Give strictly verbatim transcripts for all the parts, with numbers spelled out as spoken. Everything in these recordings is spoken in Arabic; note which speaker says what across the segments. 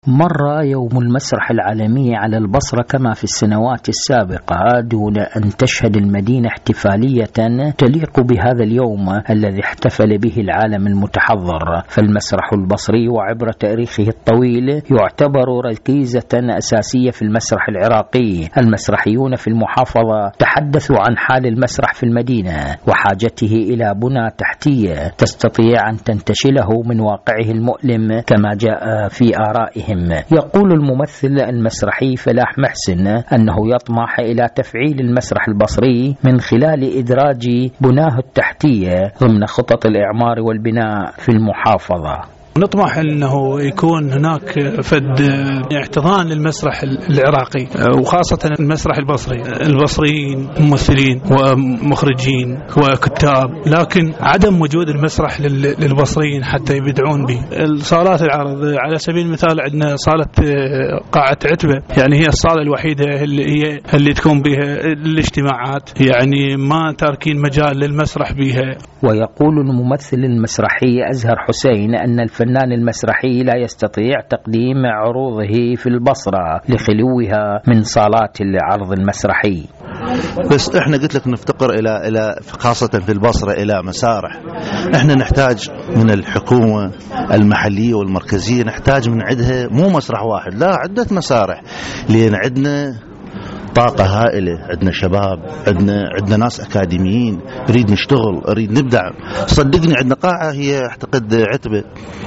Speaker 1: مر يوم المسرح العالمي على البصرة كما في السنوات السابقة دون أن تشهد المدينة احتفالية تليق بهذا اليوم الذي احتفل به العالم المتحضر. فالمسرح البصري وعبر تاريخه الطويل يعتبر ركيزة أساسية في المسرح العراقي. المسرحيون في المحافظة تحدثوا عن حال المسرح في المدينة وحاجته إلى بنى تحتية تستطيع أن تنتشله من واقعه المؤلم كما جاء في آرائهم. يقول الممثل المسرحي فلاح محسن أنه يطمح إلى تفعيل المسرح البصري من خلال إدراج بناه التحتية ضمن خطط الإعمار والبناء في المحافظة.
Speaker 2: نطمح أنه يكون هناك فد احتضان للمسرح العراقي وخاصة المسرح البصري، البصريين ممثلين ومخرجين وكتاب، لكن عدم وجود المسرح للبصريين حتى يبدعون به. الصالات العرض على سبيل المثال عندنا صالة قاعة عتبة، يعني هي الصالة الوحيدة اللي هي اللي تكون بها الاجتماعات، يعني ما تاركين مجال للمسرح بها.
Speaker 1: ويقول الممثل المسرحي أزهر حسين أن الفنان المسرحي لا يستطيع تقديم عروضه في البصرة لخلوها من صالات العرض المسرحي.
Speaker 3: بس احنا قلت لك نفتقر الى الى خاصة في البصرة الى مسارح. احنا نحتاج من الحكومة المحلية والمركزية، نحتاج من عندها مو مسرح واحد، لا عدة مسارح، لان عندنا طاقة هائلة، عندنا شباب، عندنا عندنا ناس أكاديميين، نريد نشتغل، نريد نبدع. صدقني عندنا قاعة هي اعتقد عتبة،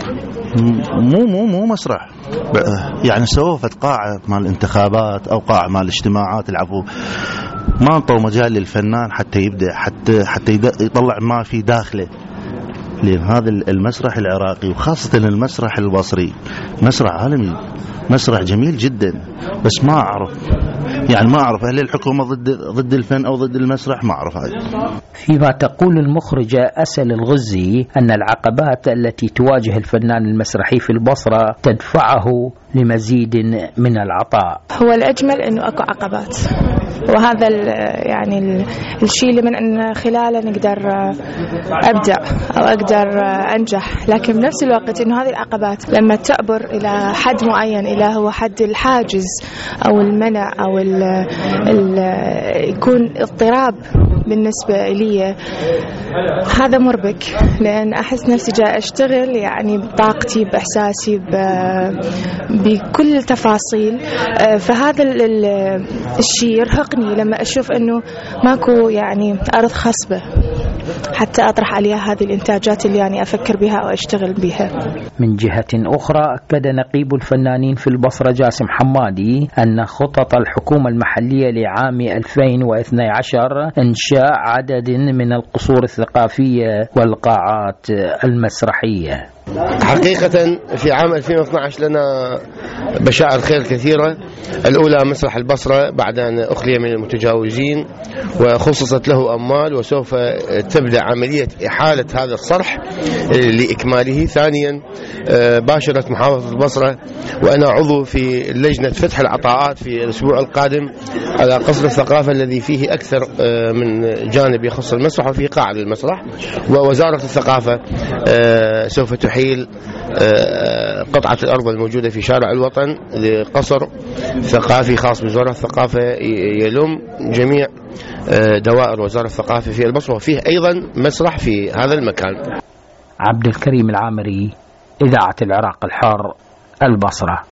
Speaker 3: مو مو مو مسرح، يعني سوفت قاعة مال الانتخابات أو قاعة مال الاجتماعات. العفو، ما انطوا مجال للفنان حتى يبدع، حتى حتى يطلع ما في داخله. لأن هذا المسرح العراقي وخاصة المسرح البصري مسرح عالمي، مسرح جميل جدا، بس ما أعرف يعني ما أعرف هل الحكومة ضد ضد الفن أو ضد المسرح، ما أعرف هذا.
Speaker 1: فيما تقول المخرجة أسل الغزي أن العقبات التي تواجه الفنان المسرحي في البصرة تدفعه لمزيد من العطاء.
Speaker 4: هو الأجمل أنه أكو عقبات، وهذا يعني الشيء اللي من أن خلاله نقدر أبدع أو أقدر أنجح، لكن بنفس الوقت أنه هذه العقبات لما تعبر إلى حد معين، إلى هو حد الحاجز أو المنع أو ال ال يكون اضطراب بالنسبة لي، هذا مربك، لأن أحس نفسي جاي أشتغل يعني بطاقتي بإحساسي بكل التفاصيل. فهذا الشيء يرهقني لما أشوف أنه ماكو يعني أرض خصبة حتى أطرح عليها هذه الإنتاجات اللي يعني أفكر بها أو أشتغل بها.
Speaker 1: من جهة أخرى أكد نقيب الفنانين في البصرة جاسم حمادي أن خطط الحكومة المحلية لعام ألفين واثني عشر إنشاء عدد من القصور الثقافية والقاعات المسرحية.
Speaker 5: حقيقة في عام ألفين واثني عشر لنا بشائر خير كثيرة. الأولى مسرح البصرة بعد أن أخلي من المتجاوزين وخصصت له أموال، وسوف تبدأ عملية إحالة هذا الصرح لإكماله. ثانيا باشرت محافظة البصرة وأنا عضو في لجنة فتح العطاءات في الأسبوع القادم على قصر الثقافة الذي فيه أكثر من جانب يخص المسرح وفيه قاعة للمسرح. ووزارة الثقافة سوف تحيل قطعة الأرض الموجودة في شارع الوطن لقصر ثقافي خاص بوزارة الثقافة يلم جميع دوائر وزارة الثقافة في البصرة، وفيه أيضا مسرح في هذا المكان.
Speaker 1: عبد الكريم العامري، إذاعة العراق الحر، البصرة.